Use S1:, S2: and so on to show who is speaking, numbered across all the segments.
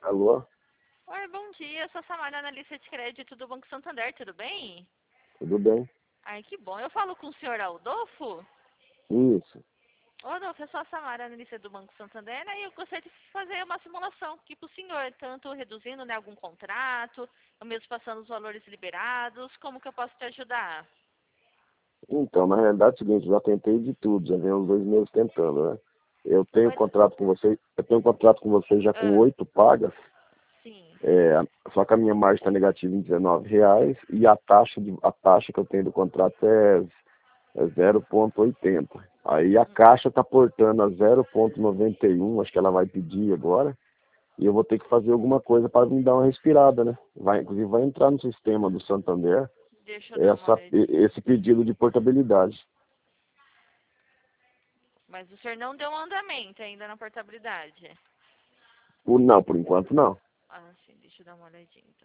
S1: Alô?
S2: Oi, bom dia. Eu sou a Samara, analista de crédito do Banco Santander, tudo bem?
S1: Tudo bem?
S2: Ai, que bom. Eu falo com o senhor Aldolfo?
S1: Isso.
S2: Ô, Adolfo, eu sou a Samara, analista do Banco Santander, né? E eu gostaria de fazer uma simulação aqui para o senhor, tanto reduzindo, né, algum contrato, ou mesmo passando os valores liberados. Como que eu posso te ajudar?
S1: Então, na realidade é o seguinte, já tentei de tudo, já venho uns 2 meses tentando, né? Eu tenho
S2: Oi,
S1: contrato com você, eu tenho contrato com você já com
S2: ah,
S1: 8 pagas,
S2: sim.
S1: só que a minha margem está negativa em R$ 19 e a taxa que eu tenho do contrato é 0,80. Aí a Caixa está portando a 0,91, acho que ela vai pedir agora, e eu vou ter que fazer alguma coisa para me dar uma respirada, né? Inclusive vai entrar no sistema do Santander
S2: Deixa eu dar uma olhadinha.
S1: esse pedido de portabilidade.
S2: Mas o senhor não deu um andamento ainda na portabilidade?
S1: Não, por enquanto não.
S2: Ah, sim. Deixa eu dar uma olhadinha, então.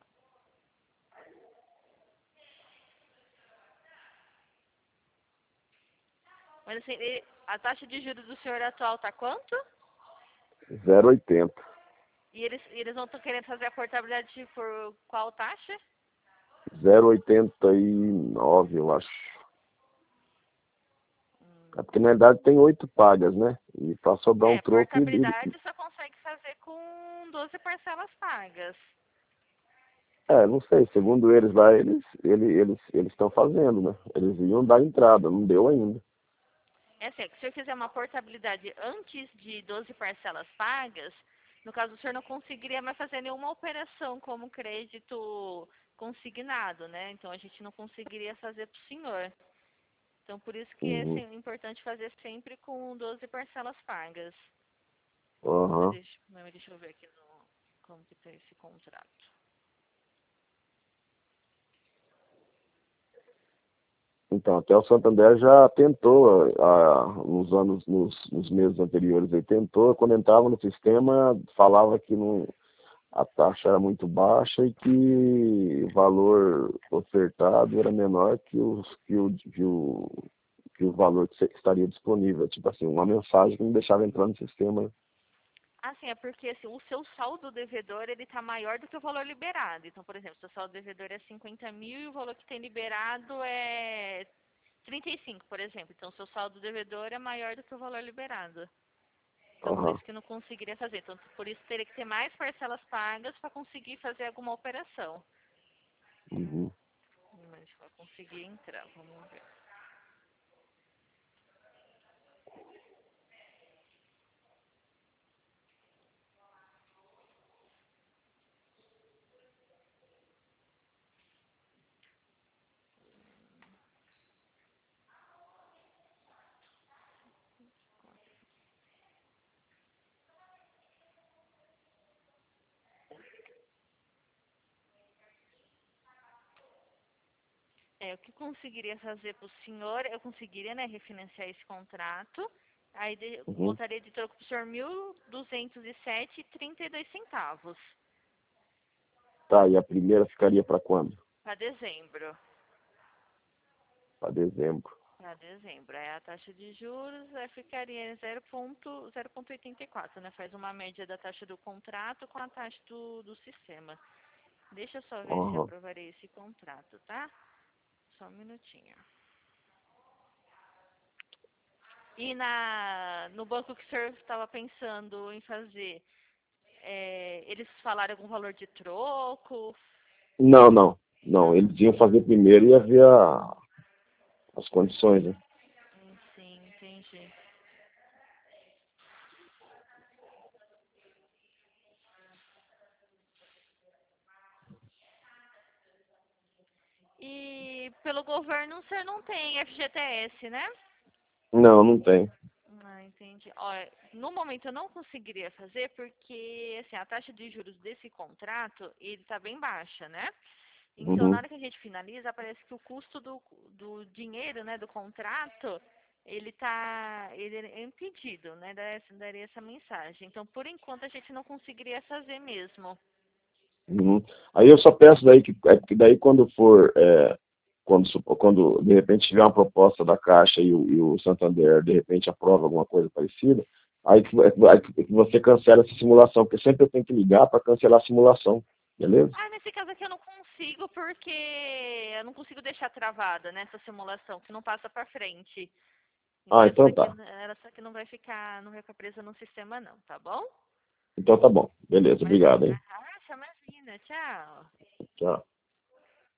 S2: Mas assim, a taxa de juros do senhor atual tá quanto?
S1: 0,80.
S2: E eles não estão querendo fazer a portabilidade por qual taxa?
S1: 0,89, eu acho. É porque na verdade tem 8 pagas, né? E para sobrar um troco,
S2: Portabilidade só consegue fazer com 12 parcelas pagas.
S1: não sei, segundo eles lá, eles estão fazendo, né? Eles iam dar entrada, não deu ainda.
S2: É assim, se o senhor fizer uma portabilidade antes de 12 parcelas pagas, no caso o senhor não conseguiria mais fazer nenhuma operação como crédito consignado, né? Então a gente não conseguiria fazer para o senhor. Então por isso que é
S1: Uhum.
S2: assim, importante fazer sempre com 12 parcelas pagas.
S1: Uhum.
S2: Deixa eu ver aqui como que tá esse contrato.
S1: Então, até o Santander já tentou, nos meses anteriores, ele tentou, quando entrava no sistema, falava que não, a taxa era muito baixa e que o valor ofertado era menor que o valor que estaria disponível. Tipo assim, uma mensagem que não deixava entrar no sistema.
S2: Assim, é porque assim, o seu saldo devedor ele tá maior do que o valor liberado. Então, por exemplo, seu saldo devedor é 50 mil e o valor que tem liberado é 35, por exemplo. Então, seu saldo devedor é maior do que o valor liberado. Então, por
S1: Aham.
S2: isso que não conseguiria fazer. Então, por isso teria que ter mais parcelas pagas para conseguir fazer alguma operação.
S1: Uhum.
S2: Mas para conseguir entrar, vamos ver. O que conseguiria fazer para o senhor, eu conseguiria, né, refinanciar esse contrato. Aí
S1: Uhum.
S2: botaria de troco para o senhor 1.207,32
S1: Tá, e a primeira ficaria para quando?
S2: para dezembro.
S1: Para dezembro.
S2: Para dezembro. Aí a taxa de juros ficaria em 0,84, né? Faz uma média da taxa do contrato com a taxa do sistema. Deixa eu só ver se
S1: Aham.
S2: aprovarei esse contrato, tá? Só um minutinho. E no banco que o senhor estava pensando em fazer, eles falaram algum valor de troco?
S1: Não, não. Não,
S2: Não.
S1: eles iam fazer primeiro e ia ver as condições, né?
S2: Sim, entendi. E pelo governo o senhor não tem FGTS, né?
S1: Não, não tem.
S2: Ah, entendi. Olha, no momento eu não conseguiria fazer porque assim, a taxa de juros desse contrato ele está bem baixa, né? Então, na
S1: Uhum.
S2: hora que a gente finaliza, parece que o custo do dinheiro, né, do contrato, ele é impedido, né, daria essa mensagem. Então, por enquanto, a gente não conseguiria fazer mesmo.
S1: Uhum. Aí eu só peço daí que daí quando for, quando de repente tiver uma proposta da Caixa e o Santander de repente aprova alguma coisa parecida, Aí que você cancela essa simulação, porque sempre eu tenho que ligar para cancelar a simulação, beleza?
S2: Ah, nesse caso aqui eu não consigo porque eu não consigo deixar travada nessa simulação, que não passa para frente. E
S1: Ah, então tá.
S2: essa aqui não vai ficar presa no sistema não, tá bom?
S1: Então tá bom. Beleza,
S2: Mas,
S1: obrigado, hein?
S2: imagina, tchau.
S1: Tchau.